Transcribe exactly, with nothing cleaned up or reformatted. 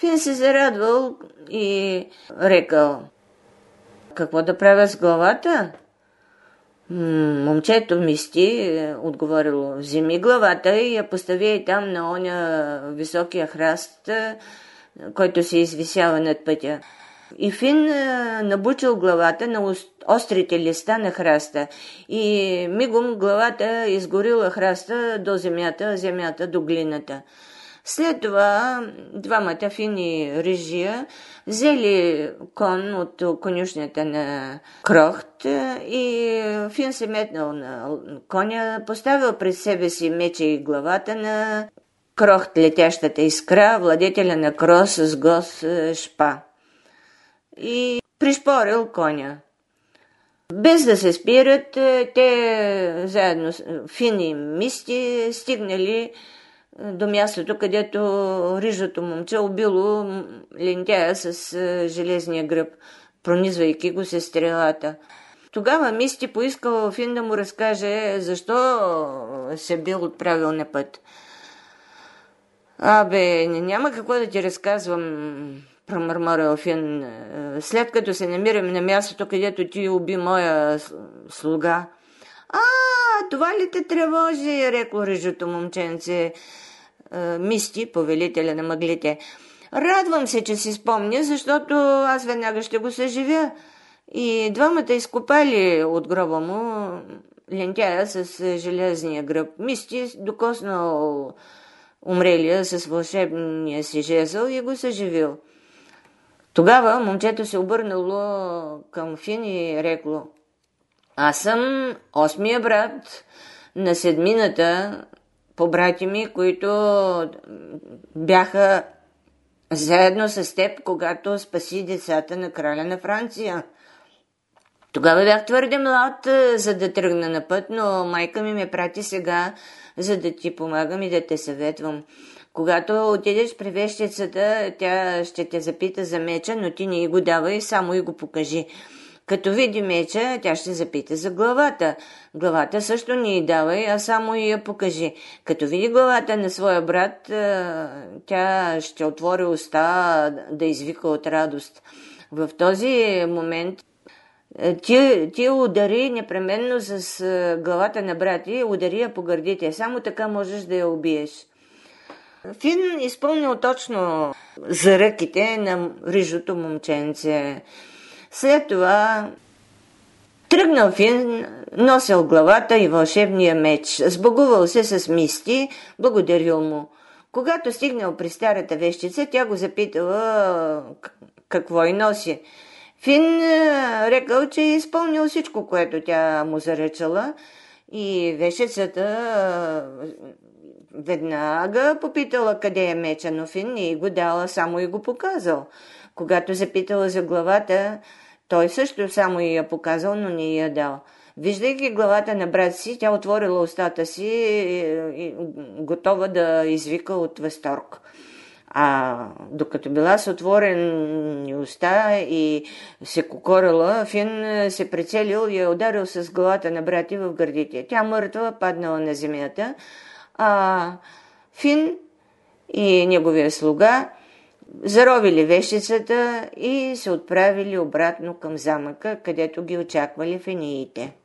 Фин се зарадвал и рекал: какво да правя с главата? Момчето Мисти отговорило: вземи главата и я постави там на оня високия храст, който се извисява над пътя. И Фин набучил главата на острите листа на храста и мигом главата изгорила храста до земята, земята до глината. След това двамата Фин и Рижия взели кон от конюшнята на Крохт и Фин се метнал на коня, поставил пред себе си меча и главата на Крохт, летящата искра, владетеля на Крос с гос Шпа, и пришпорил коня. Без да се спират, те заедно Фин и Мисти стигнали до мястото, където рижото момче убило лентяя с железния гръб, пронизвайки го с стрелата. Тогава Мисти поискал Фин да му разкаже защо се бил отправил на път. Абе, няма какво да ти разказвам, промърморил Фин. След като се намираме на мястото, където ти уби моя слуга. А, това ли те тревожи, рекло рижото момченце. Мисти, повелителя на мъглите. Радвам се, че си спомня, защото аз веднага ще го съживя. И двамата изкопали от гроба му лентяя с железния гръб. Мисти докоснал умрелия с вълшебния си жезъл и го съживил. Тогава момчето се обърнало към Фин и рекло: аз съм осмия брат на седмината по брати ми, които бяха заедно с теб, когато спаси децата на краля на Франция. Тогава бях твърде млад, за да тръгна на път, но майка ми ме прати сега, за да ти помагам и да те съветвам. Когато отидеш при вещицата, тя ще те запита за меча, но ти не й го давай, само й го покажи. Като види меча, тя ще запита за главата. Главата също не й давай, а само й я покажи. Като види главата на своя брат, тя ще отвори уста да извика от радост. В този момент ти, ти удари непременно с главата на брат и удари я по гърдите. Само така можеш да я убиеш. Фин изпълнил точно заръките на рижото момченце. След това тръгнал Фин, носил главата и вълшебния меч. Сбогувал се с Мисти, благодарил му. Когато стигнал при старата вещица, тя го запитала какво й носи. Фин рекал, че е изпълнил всичко, което тя му заръчала, и вещицата веднага попитала къде е меча, но Фин не й го дала, само й го показал. Когато запитала за главата, той също само й я показал, но не я дал. Виждайки главата на брат си, тя отворила устата си, и готова да извика от възторг. А докато била с отворени уста и се кокорила, Фин се прицелил и я ударил с главата на брати в гърдите. Тя мъртва паднала на земята, а Фин и неговия слуга заровили вещицата и се отправили обратно към замъка, където ги очаквали фениите.